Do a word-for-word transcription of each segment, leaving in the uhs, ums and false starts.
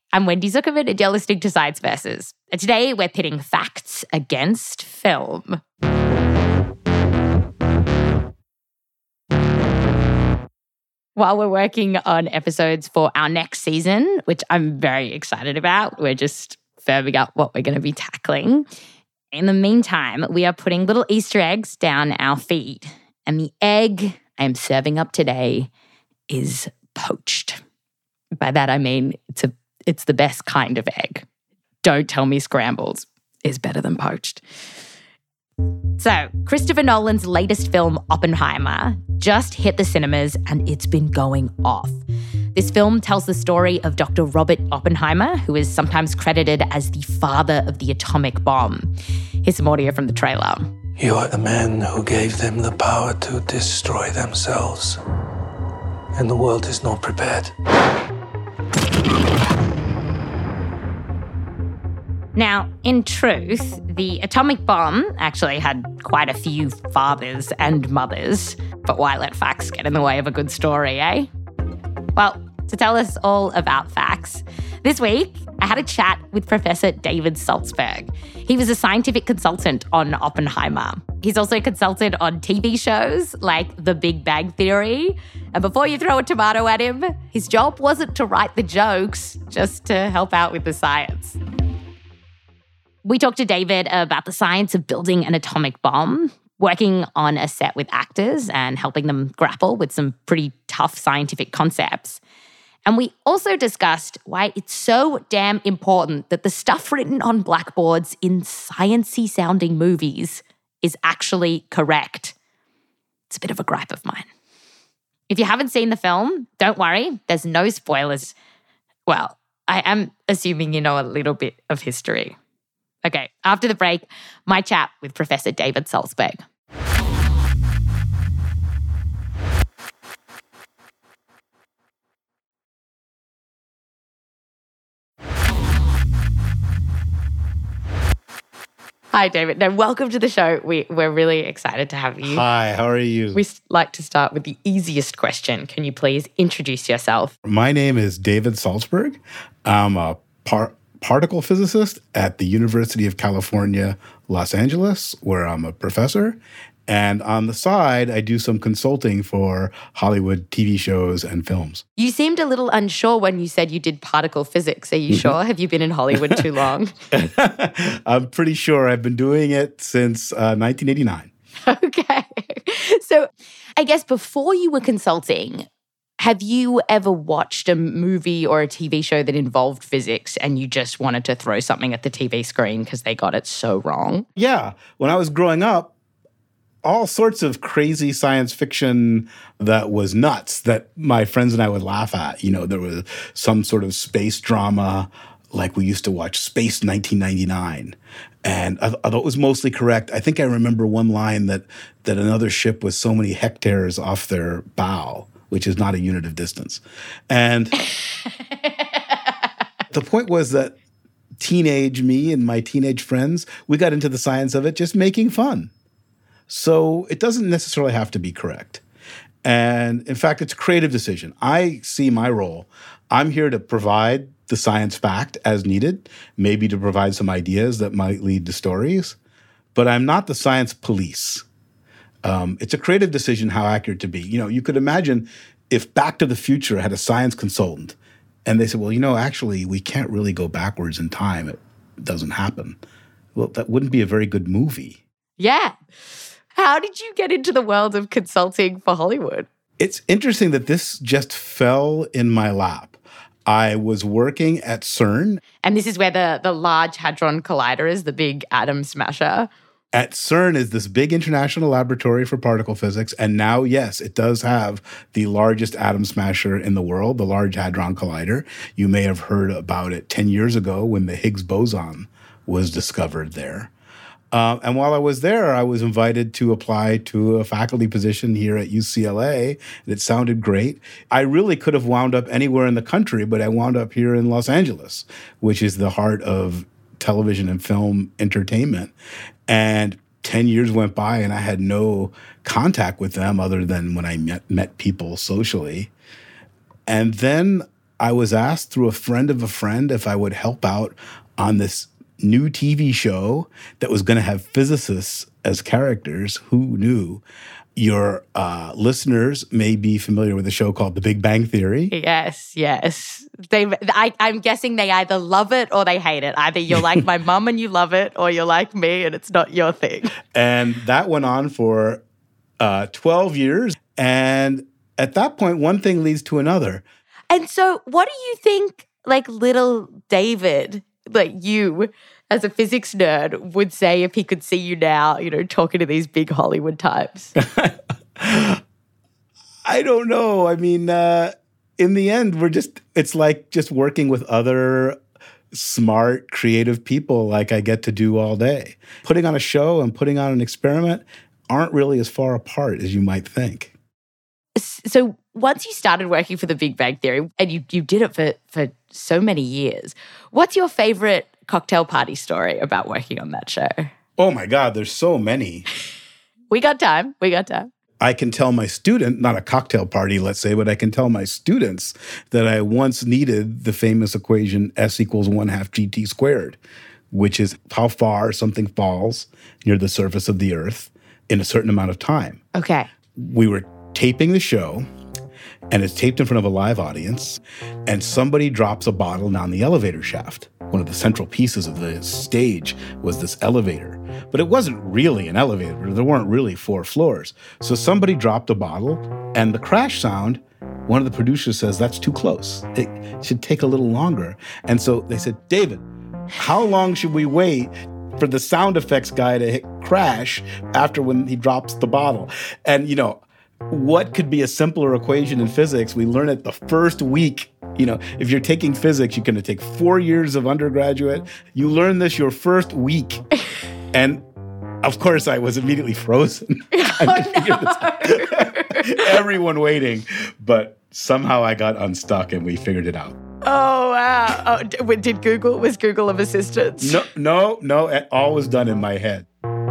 I'm Wendy Zuckerman, and you're listening to Science Versus. And today we're pitting facts against film. While we're working on episodes for our next season, which I'm very excited about, we're just firming up what we're going to be tackling. In the meantime, we are putting little Easter eggs down our feed. And the egg I am serving up today is poached. By that I mean it's a it's the best kind of egg. Don't tell me scrambled is better than poached. So, Christopher Nolan's latest film, Oppenheimer, just hit the cinemas and it's been going off. This film tells the story of Doctor Robert Oppenheimer, who is sometimes credited as the father of the atomic bomb. Here's some audio from the trailer. You are the man who gave them the power to destroy themselves. And the world is not prepared. Now, in truth, the atomic bomb actually had quite a few fathers and mothers. But why let facts get in the way of a good story, eh? Well, to tell us all about facts, this week I had a chat with Professor David Saltzberg. He was a scientific consultant on Oppenheimer. He's also consulted on T V shows like The Big Bang Theory. And before you throw a tomato at him, his job wasn't to write the jokes, just to help out with the science. We talked to David about the science of building an atomic bomb, working on a set with actors and helping them grapple with some pretty tough scientific concepts. And we also discussed why it's so damn important that the stuff written on blackboards in science-y sounding movies is actually correct. It's a bit of a gripe of mine. If you haven't seen the film, don't worry, there's no spoilers. Well, I am assuming you know a little bit of history. Okay, after the break, my chat with Professor David Saltzberg. Hi, David. Now, welcome to the show. We, we're really excited to have you. Hi, how are you? We like to start with the easiest question. Can you please introduce yourself? My name is David Saltzberg. I'm a par- particle physicist at the University of California, Los Angeles, where I'm a professor. And on the side, I do some consulting for Hollywood T V shows and films. You seemed a little unsure when you said you did particle physics. Are you sure? Have you been in Hollywood too long? I'm pretty sure I've been doing it since uh, nineteen eighty-nine. Okay. So I guess before you were consulting, have you ever watched a movie or a T V show that involved physics and you just wanted to throw something at the T V screen because they got it so wrong? Yeah. When I was growing up, all sorts of crazy science fiction that was nuts that my friends and I would laugh at. You know, there was some sort of space drama, like we used to watch Space nineteen ninety-nine. And although it was mostly correct, I think I remember one line that that another ship was so many hectares off their bow, which is not a unit of distance. And the point was that teenage me and my teenage friends, we got into the science of it just making fun. So it doesn't necessarily have to be correct. And in fact, it's a creative decision. I see my role. I'm here to provide the science fact as needed, maybe to provide some ideas that might lead to stories, but I'm not the science police. Um, it's a creative decision how accurate to be. You know, you could imagine if Back to the Future had a science consultant and they said, well, you know, actually, we can't really go backwards in time. It doesn't happen. Well, that wouldn't be a very good movie. Yeah. How did you get into the world of consulting for Hollywood? It's interesting that this just fell in my lap. I was working at CERN. And this is where the, the Large Hadron Collider is, the big atom smasher. At CERN is this big international laboratory for particle physics. And now, yes, it does have the largest atom smasher in the world, the Large Hadron Collider. You may have heard about it ten years ago when the Higgs boson was discovered there. Uh, and while I was there, I was invited to apply to a faculty position here at U C L A, and it sounded great. I really could have wound up anywhere in the country, but I wound up here in Los Angeles, which is the heart of television and film entertainment. And ten years went by, and I had no contact with them other than when I met, met people socially. And then I was asked through a friend of a friend if I would help out on this new T V show that was going to have physicists as characters. Who knew? Your uh, listeners may be familiar with a show called The Big Bang Theory. Yes, yes. They, I, I'm guessing they either love it or they hate it. Either you're like my mum and you love it, or you're like me and it's not your thing. And that went on for uh, twelve years. And at that point, one thing leads to another. And so what do you think, like, little David, like you, as a physics nerd, would say if he could see you now, you know, talking to these big Hollywood types? I don't know. I mean, uh, in the end, we're just, it's like just working with other smart, creative people like I get to do all day. Putting on a show and putting on an experiment aren't really as far apart as you might think. So once you started working for the Big Bang Theory, and you, you did it for, for so many years, what's your favorite cocktail party story about working on that show? Oh my God, there's so many. We got time. We got time. I can tell my student, not a cocktail party, let's say, but I can tell my students that I once needed the famous equation S equals one half G T squared, which is how far something falls near the surface of the earth in a certain amount of time. Okay. We were taping the show, and it's taped in front of a live audience, and somebody drops a bottle down the elevator shaft. One of the central pieces of the stage was this elevator, but it wasn't really an elevator. There weren't really four floors. So somebody dropped a bottle, and the crash sound, one of the producers says, that's too close. It should take a little longer. And so they said, David, how long should we wait for the sound effects guy to hit crash after when he drops the bottle? And, you know, what could be a simpler equation in physics? We learn it the first week. You know, if you're taking physics, you're going to take four years of undergraduate. You learn this your first week. And of course, I was immediately frozen. Oh, no. Everyone waiting. But somehow I got unstuck and we figured it out. Oh, wow. Oh, did Google, was Google of assistance? No, no, no. It all was done in my head.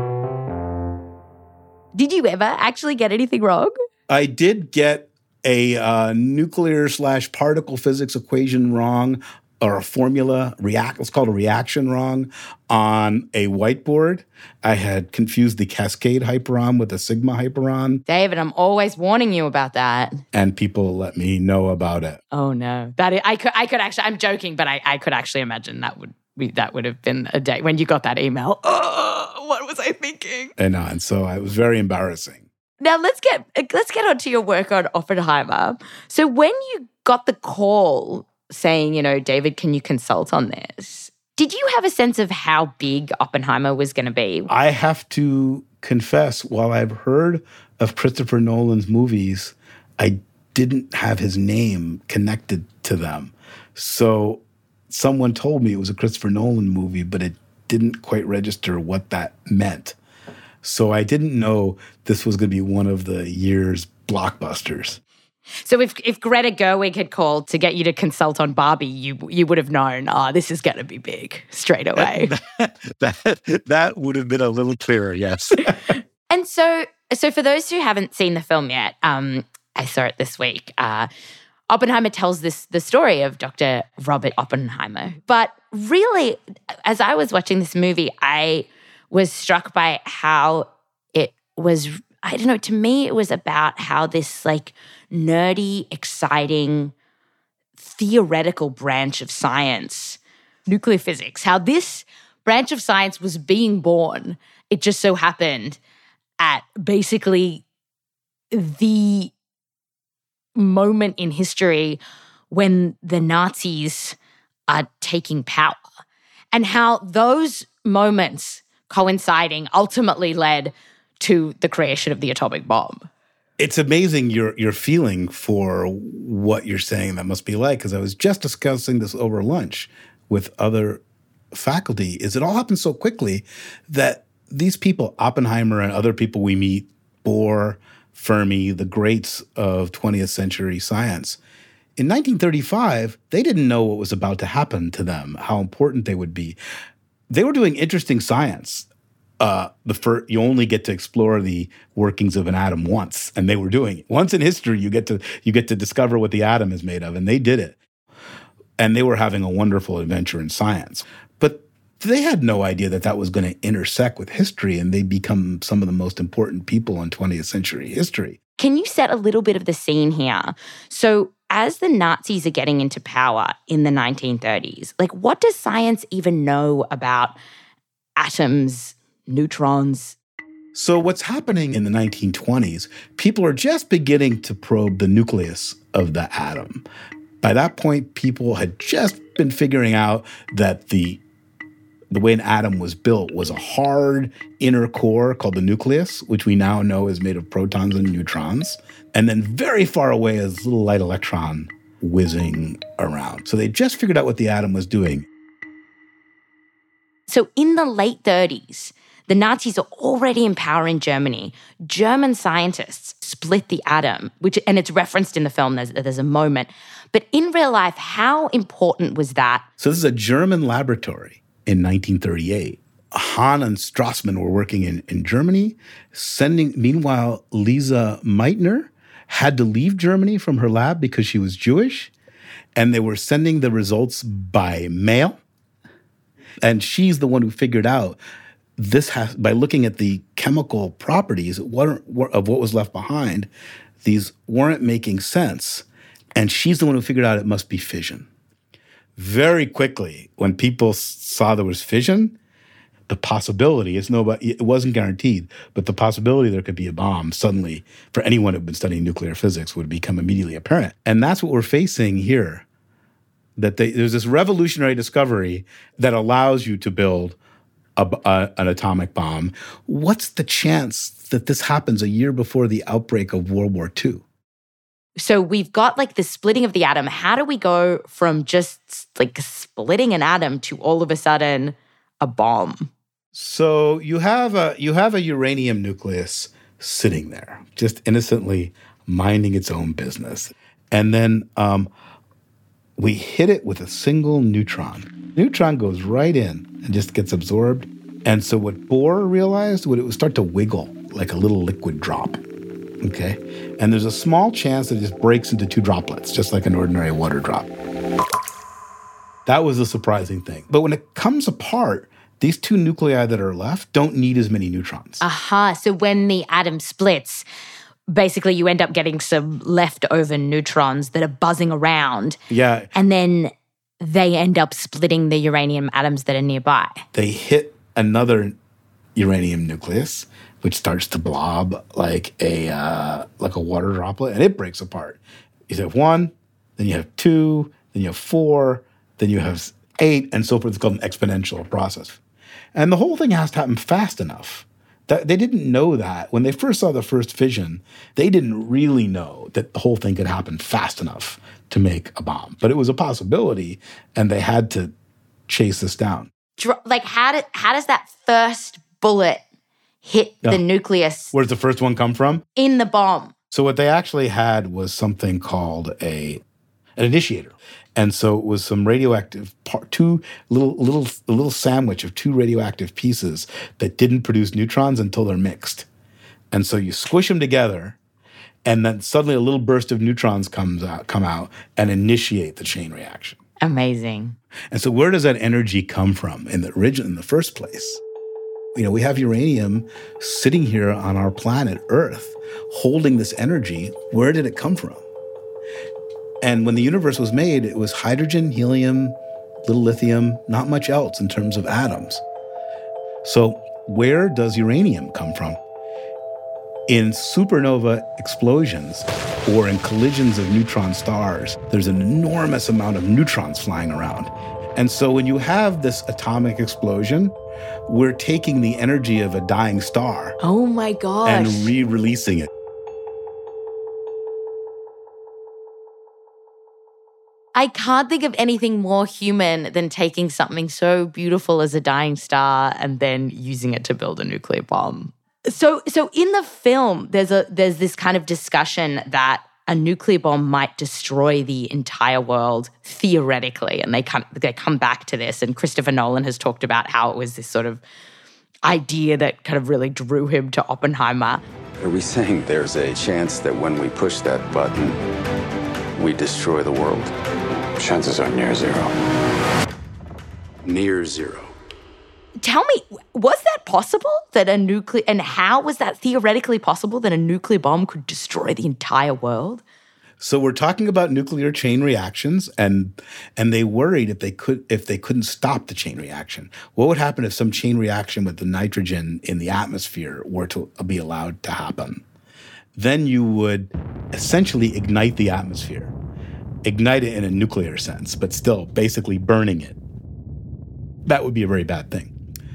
Did you ever actually get anything wrong? I did get a uh, nuclear slash particle physics equation wrong, or a formula, react, it's called a reaction wrong, on a whiteboard. I had confused the cascade hyperon with the sigma hyperon. David, I'm always warning you about that. And people let me know about it. Oh, no. That is, I could I could actually, I'm joking, but I, I could actually imagine that would be, that would have been a day when you got that email. Oh, what was I thinking? And, uh, and so it was very embarrassing. Now let's get let's get on to your work on Oppenheimer. So when you got the call saying, you know, David, can you consult on this? Did you have a sense of how big Oppenheimer was going to be? I have to confess, while I've heard of Christopher Nolan's movies, I didn't have his name connected to them. So someone told me it was a Christopher Nolan movie, but it didn't quite register what that meant. So I didn't know this was going to be one of the year's blockbusters. So if if Greta Gerwig had called to get you to consult on Barbie, you you would have known, oh, this is going to be big straight away. that, that, that would have been a little clearer, yes. And so so for those who haven't seen the film yet, um, I saw it this week. Uh, Oppenheimer tells this the story of Doctor Robert Oppenheimer. But really, as I was watching this movie, I was struck by how it was, I don't know, to me it was about how this like nerdy, exciting, theoretical branch of science, nuclear physics, how this branch of science was being born. It just so happened at basically the moment in history when the Nazis are taking power, and how those moments coinciding ultimately led to the creation of the atomic bomb. It's amazing your your feeling for what you're saying that must be like, because I was just discussing this over lunch with other faculty, is it all happened so quickly that these people, Oppenheimer and other people we meet, Bohr, Fermi, the greats of twentieth century science, in nineteen thirty-five, they didn't know what was about to happen to them, how important they would be. They were doing interesting science. Uh, the fir- you only get to explore the workings of an atom once, and they were doing it. Once in history, you get to you get to discover what the atom is made of, and they did it. and they were having a wonderful adventure in science. But they had no idea that that was going to intersect with history and they'd become some of the most important people in twentieth century history. Can you set a little bit of the scene here? So as the Nazis are getting into power in the nineteen thirties, like what does science even know about atoms, neutrons? So what's happening in the nineteen twenties, people are just beginning to probe the nucleus of the atom. By that point, people had just been figuring out that the the way an atom was built was a hard inner core called the nucleus, which we now know is made of protons and neutrons. And then very far away is this little light electron whizzing around. So they just figured out what the atom was doing. So in the late thirties, the Nazis are already in power in Germany. German scientists split the atom, which, and it's referenced in the film, there's, there's a moment. But in real life, how important was that? So this is a German laboratory in nineteen thirty-eight. Hahn and Strassmann were working in, in Germany, sending, meanwhile, Lisa Meitner had to leave Germany from her lab because she was Jewish, and they were sending the results by mail. And she's the one who figured out this has, by looking at the chemical properties of what was left behind, these weren't making sense. And she's the one who figured out it must be fission. Very quickly, when people saw there was fission, the possibility, it's nobody, it wasn't guaranteed, but the possibility there could be a bomb suddenly for anyone who'd been studying nuclear physics would become immediately apparent. And that's what we're facing here, that they, there's this revolutionary discovery that allows you to build a, a, an atomic bomb. What's the chance that this happens a year before the outbreak of World War Two? So we've got like the splitting of the atom. How do we go from just like splitting an atom to all of a sudden a bomb? So you have a you have a uranium nucleus sitting there, just innocently minding its own business. And then um, we hit it with a single neutron. Neutron goes right in and just gets absorbed. And so what Bohr realized, would it would start to wiggle like a little liquid drop. Okay? And there's a small chance that it just breaks into two droplets, just like an ordinary water drop. That was the surprising thing. But when it comes apart, these two nuclei that are left don't need as many neutrons. Aha. So when the atom splits, basically you end up getting some leftover neutrons that are buzzing around. Yeah. And then they end up splitting the uranium atoms that are nearby. They hit another uranium nucleus, which starts to blob like a uh, like a water droplet, and it breaks apart. You have one, then you have two, then you have four, then you have eight, and so forth. It's called an exponential process. And the whole thing has to happen fast enough. That they didn't know that. When they first saw the first fission, they didn't really know that the whole thing could happen fast enough to make a bomb. But it was a possibility, and they had to chase this down. Like, how, did, how does that first bullet hit Yeah. the nucleus? Where does the first one come from? In the bomb. So what they actually had was something called a an initiator. And so it was some radioactive part, two little little a little sandwich of two radioactive pieces that didn't produce neutrons until they're mixed. And so you squish them together, and then suddenly a little burst of neutrons comes out, come out and initiate the chain reaction. Amazing. And so where does that energy come from in the origin, in the first place? You know, we have uranium sitting here on our planet Earth, holding this energy. Where did it come from? And when the universe was made, it was hydrogen, helium, little lithium, not much else in terms of atoms. So where does uranium come from? In supernova explosions or in collisions of neutron stars, there's an enormous amount of neutrons flying around. And so when you have this atomic explosion, we're taking the energy of a dying star Oh my gosh. and re-releasing it. I can't think of anything more human than taking something so beautiful as a dying star and then using it to build a nuclear bomb. So so in the film, there's a there's this kind of discussion that a nuclear bomb might destroy the entire world theoretically, and they come they come back to this. And Christopher Nolan has talked about how it was this sort of idea that kind of really drew him to Oppenheimer. Are we saying there's a chance that when we push that button, we destroy the world? Chances are near zero. Near zero. Tell me, was that possible that a nuclear, and how was that theoretically possible that a nuclear bomb could destroy the entire world? So we're talking about nuclear chain reactions, and and they worried if they could if they couldn't stop the chain reaction. What would happen if some chain reaction with the nitrogen in the atmosphere were to be allowed to happen? Then you would essentially ignite the atmosphere, ignite it in a nuclear sense, but still basically burning it. That would be a very bad thing.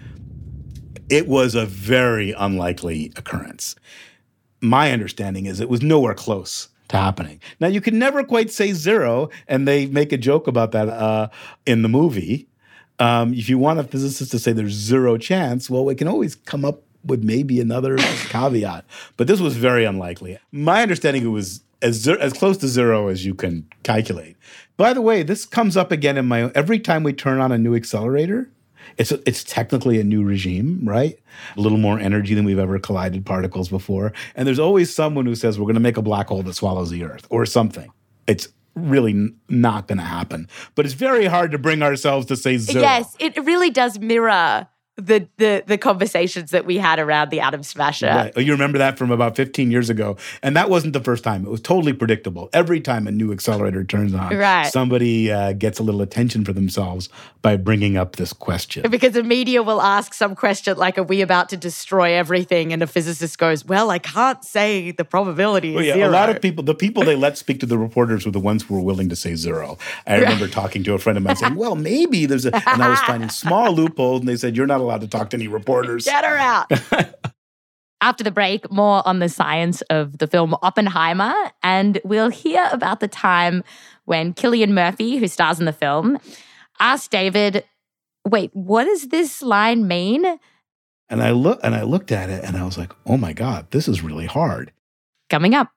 It was a very unlikely occurrence. My understanding is it was nowhere close to happening. Now, you can never quite say zero, and they make a joke about that uh, in the movie. Um, if you want a physicist to say there's zero chance, well, we can always come up with maybe another caveat. But this was very unlikely. My understanding, it was as, zer- as close to zero as you can calculate. By the way, this comes up again in my own, every time we turn on a new accelerator, It's a, it's technically a new regime, right? A little more energy than we've ever collided particles before. And there's always someone who says we're going to make a black hole that swallows the Earth or something. It's really n- not going to happen. But it's very hard to bring ourselves to say zero. Yes, it really does mirror the the the conversations that we had around the atom smasher. Right. Oh, you remember that from about fifteen years ago. And that wasn't the first time. It was totally predictable. Every time a new accelerator turns on, right. somebody uh, gets a little attention for themselves by bringing up this question. Because the media will ask some question like, are we about to destroy everything? And a physicist goes, well, I can't say the probability is well, yeah, zero. A lot of people, the people they let speak to the reporters were the ones who were willing to say zero. I remember talking to a friend of mine saying, well, maybe there's a, and I was finding small loopholes, and they said, you're not allowed to talk to any reporters. Get her out. After the break, more on the science of the film Oppenheimer, and we'll hear about the time when Cillian Murphy, who stars in the film, asked David, wait, what does this line mean? And I look and I looked at it and I was like, oh my God, this is really hard. Coming up.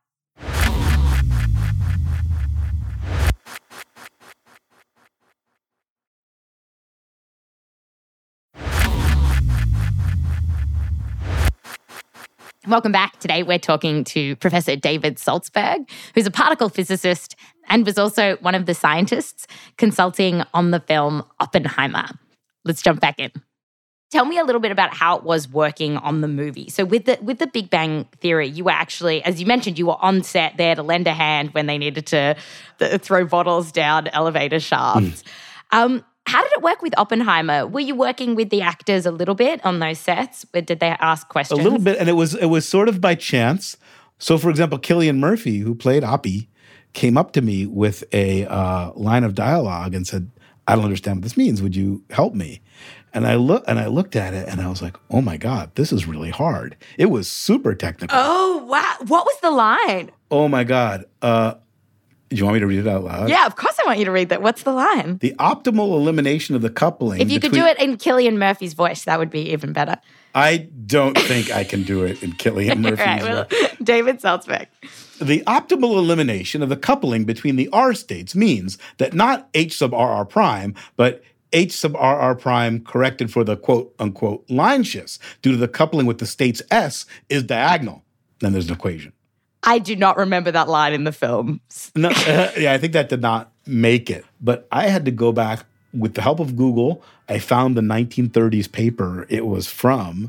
Welcome back. Today we're talking to Professor David Saltzberg, who's a particle physicist and was also one of the scientists consulting on the film Oppenheimer. Let's jump back in. Tell me a little bit about how it was working on the movie. So with the with the Big Bang Theory, you were actually, as you mentioned, you were on set there to lend a hand when they needed to th- throw bottles down elevator shafts. Mm. Um, How did it work with Oppenheimer? Were you working with the actors a little bit on those sets? Did they ask questions? A little bit, and it was it was sort of by chance. So, for example, Cillian Murphy, who played Oppie, came up to me with a uh, line of dialogue and said, "I don't understand what this means. Would you help me?" And I look and I looked at it and I was like, "Oh my God, this is really hard." It was super technical. Oh wow! What was the line? Oh my God. Uh, Do you want me to read it out loud? Yeah, of course I want you to read that. What's the line? The optimal elimination of the coupling. If you between... could do it in Cillian Murphy's voice, that would be even better. I don't think I can do it in Cillian Murphy's right, well, voice. David Saltzberg. The optimal elimination of the coupling between the R states means that not H sub R R prime, but H sub R R prime corrected for the quote-unquote line shifts due to the coupling with the states S is diagonal. Then there's an equation. I do not remember that line in the film. No, uh, yeah, I think that did not make it. But I had to go back with the help of Google. I found the nineteen thirties paper it was from,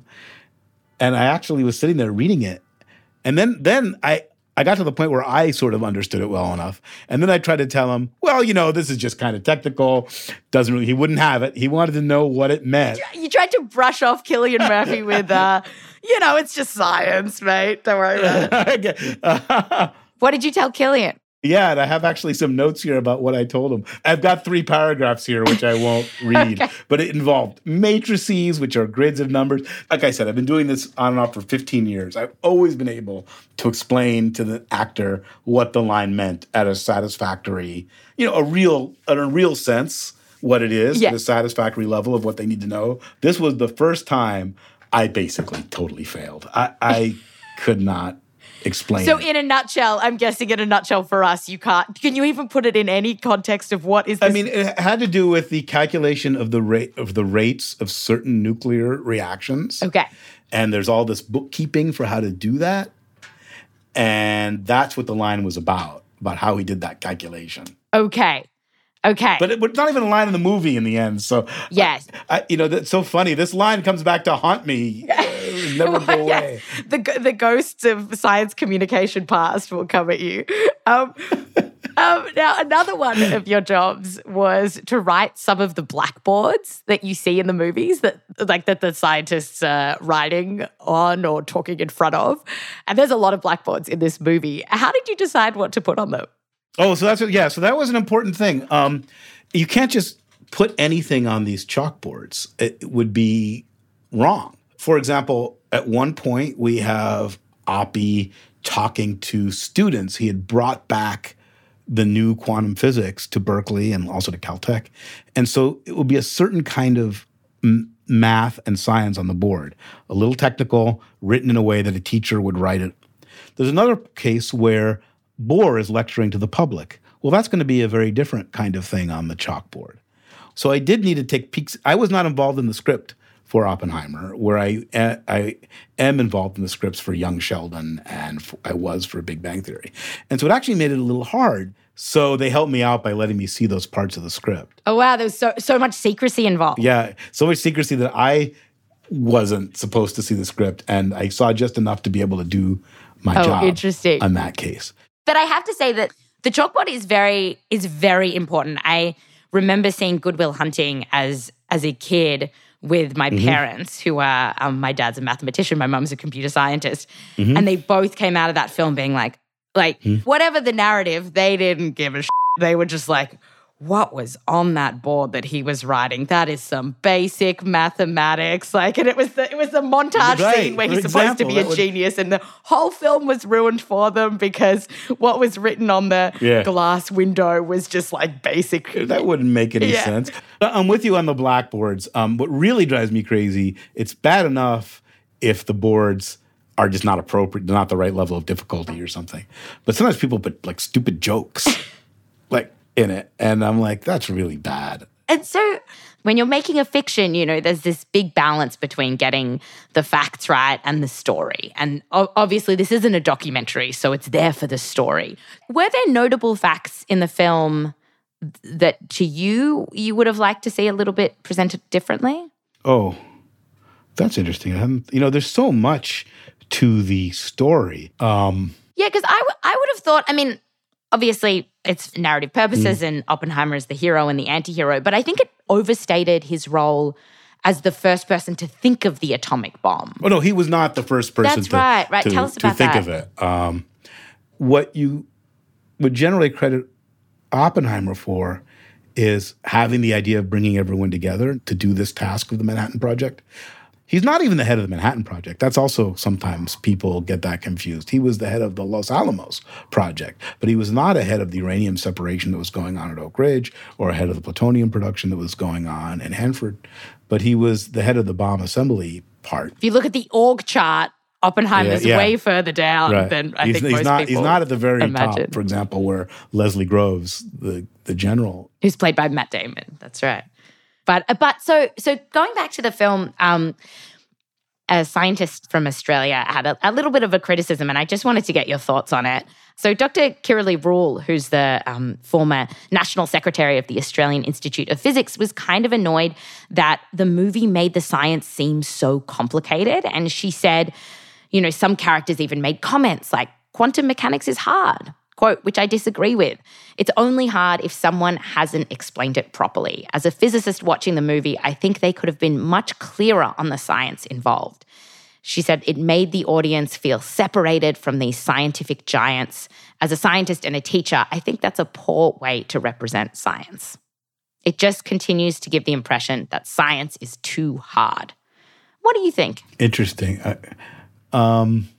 and I actually was sitting there reading it. And then, then I, I got to the point where I sort of understood it well enough. And then I tried to tell him, well, you know, this is just kind of technical. Doesn't really, he wouldn't have it. He wanted to know what it meant. You tried to brush off Cillian Murphy with, uh, you know, it's just science, mate. Don't worry about it. What did you tell Cillian? Yeah, and I have actually some notes here about what I told him. I've got three paragraphs here, which I won't read, okay. But it involved matrices, which are grids of numbers. Like I said, I've been doing this on and off for fifteen years. I've always been able to explain to the actor what the line meant at a satisfactory, you know, a real, in a real sense, what it is, yeah. At a satisfactory level of what they need to know. This was the first time I basically totally failed. I, I could not explain So it. in a nutshell, I'm guessing in a nutshell for us, you can't, can you even put it in any context of what is this? I mean, it had to do with the calculation of the rate of the rates of certain nuclear reactions. Okay. And there's all this bookkeeping for how to do that. And that's what the line was about, about how he did that calculation. Okay. Okay. But it, but it's not even a line in the movie in the end. So yes, I, I, you know, that's so funny. This line comes back to haunt me. It'll never go away. Yes. The the ghosts of science communication past will come at you. Um, um, now, another one of your jobs was to write some of the blackboards that you see in the movies, that like that the scientists are writing on or talking in front of. And there's a lot of blackboards in this movie. How did you decide what to put on them? Oh, so that's yeah. So that was an important thing. Um, you can't just put anything on these chalkboards. It would be wrong. For example, at one point we have Oppie talking to students. He had brought back the new quantum physics to Berkeley and also to Caltech, and so it would be a certain kind of m- math and science on the board, a little technical, written in a way that a teacher would write it. There's another case where Bohr is lecturing to the public. Well, that's going to be a very different kind of thing on the chalkboard. So I did need to take peeks. I was not involved in the script for Oppenheimer, where I I am involved in the scripts for Young Sheldon and I was for Big Bang Theory. And so it actually made it a little hard. So they helped me out by letting me see those parts of the script. Oh, wow. There's so so much secrecy involved. Yeah, so much secrecy that I wasn't supposed to see the script, and I saw just enough to be able to do my oh, job interesting. on that case. But I have to say that the chalkboard is very is very important. I remember seeing Good Will Hunting as as a kid with my mm-hmm. parents, who are um, my dad's a mathematician, my mum's a computer scientist, mm-hmm. and they both came out of that film being like, like mm-hmm. whatever the narrative, they didn't give a shit. They were just like, what was on that board that he was writing? That is some basic mathematics. Like, and it was the, it was a montage right. scene where he's For supposed example, to be a would... genius, and the whole film was ruined for them because what was written on the yeah. glass window was just like basic. That wouldn't make any yeah. sense. I'm with you on the blackboards. Um, what really drives me crazy, it's bad enough if the boards are just not appropriate, not the right level of difficulty or something. But sometimes people put like stupid jokes. like, in it. And I'm like, that's really bad. And so when you're making a fiction, you know, there's this big balance between getting the facts right and the story. And obviously this isn't a documentary, so it's there for the story. Were there notable facts in the film that to you, you would have liked to see a little bit presented differently? Oh, that's interesting. I haven't, you know, there's so much to the story. Um, yeah, because I, w- I would have thought, I mean, obviously, it's narrative purposes mm. and Oppenheimer is the hero and the anti-hero, but I think it overstated his role as the first person to think of the atomic bomb. Oh, no, he was not the first person That's to, right, right. to, Tell us to about think that. of it. Um, what you would generally credit Oppenheimer for is having the idea of bringing everyone together to do this task of the Manhattan Project. He's not even the head of the Manhattan Project. That's also sometimes people get that confused. He was the head of the Los Alamos Project, but he was not a head of the uranium separation that was going on at Oak Ridge or a head of the plutonium production that was going on in Hanford, but he was the head of the bomb assembly part. If you look at the org chart, Oppenheimer's yeah, yeah. way further down right. than I he's, think he's most not, people He's not at the very imagine. top, for example, where Leslie Groves, the, the general. Who's played by Matt Damon. That's right. But but so so going back to the film, um, a scientist from Australia had a, a little bit of a criticism, and I just wanted to get your thoughts on it. So Doctor Kiralee Rule, who's the um, former National Secretary of the Australian Institute of Physics, was kind of annoyed that the movie made the science seem so complicated. And she said, you know, some characters even made comments like, quantum mechanics is hard. Quote, which I disagree with. It's only hard if someone hasn't explained it properly. As a physicist watching the movie, I think they could have been much clearer on the science involved. She said it made the audience feel separated from these scientific giants. As a scientist and a teacher, I think that's a poor way to represent science. It just continues to give the impression that science is too hard. What do you think? Interesting. I, um...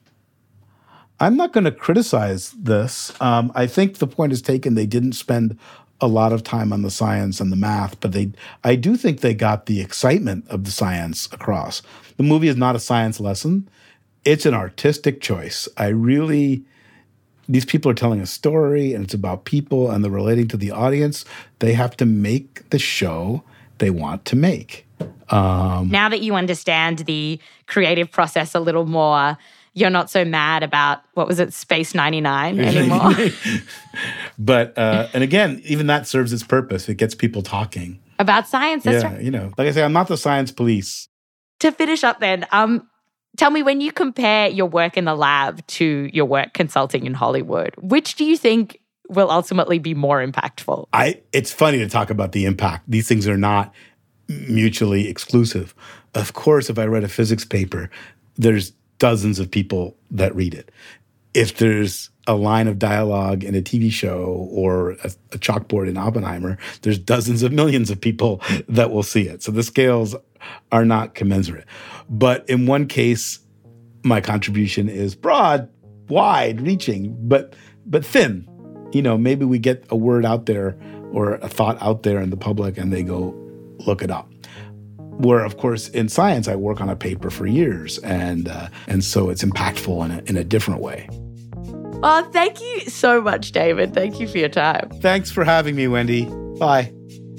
I'm not going to criticize this. Um, I think the point is taken. They didn't spend a lot of time on the science and the math, but they, I do think they got the excitement of the science across. The movie is not a science lesson. It's an artistic choice. I really, these people are telling a story, and it's about people, and they're relating to the audience. They have to make the show they want to make. Um, now that you understand the creative process a little more, you're not so mad about, what was it, Space ninety-nine anymore? But, uh, and again, even that serves its purpose. It gets people talking. About science, that's yeah, right. you know, like I say, I'm not the science police. To finish up then, um, tell me, when you compare your work in the lab to your work consulting in Hollywood, which do you think will ultimately be more impactful? I. It's funny to talk about the impact. These things are not mutually exclusive. Of course, if I read a physics paper, there's dozens of people that read it. If there's a line of dialogue in a T V show or a, a chalkboard in Oppenheimer, there's dozens of millions of people that will see it. So the scales are not commensurate. But in one case, my contribution is broad, wide, reaching, but but thin. You know, maybe we get a word out there or a thought out there in the public and they go look it up. Where, of course, in science, I work on a paper for years, and uh, and so it's impactful in a, in a different way. Oh, thank you so much, David. Thank you for your time. Thanks for having me, Wendy. Bye.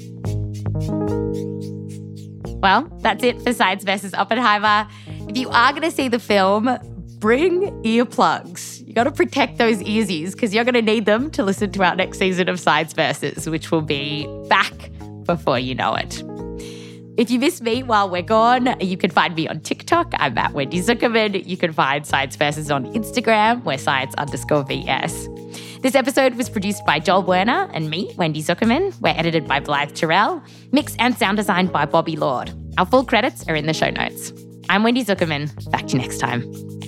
Well, that's it for Science versus Oppenheimer. If you are going to see the film, bring earplugs. You got to protect those earsies because you're going to need them to listen to our next season of Science Versus, which will be back before you know it. If you miss me while we're gone, you can find me on TikTok. I'm at Wendy Zuckerman. You can find Science Versus on Instagram. We're science underscore VS. This episode was produced by Joel Werner and me, Wendy Zuckerman. We're edited by Blythe Terrell. Mix and sound designed by Bobby Lord. Our full credits are in the show notes. I'm Wendy Zuckerman. Back to you next time.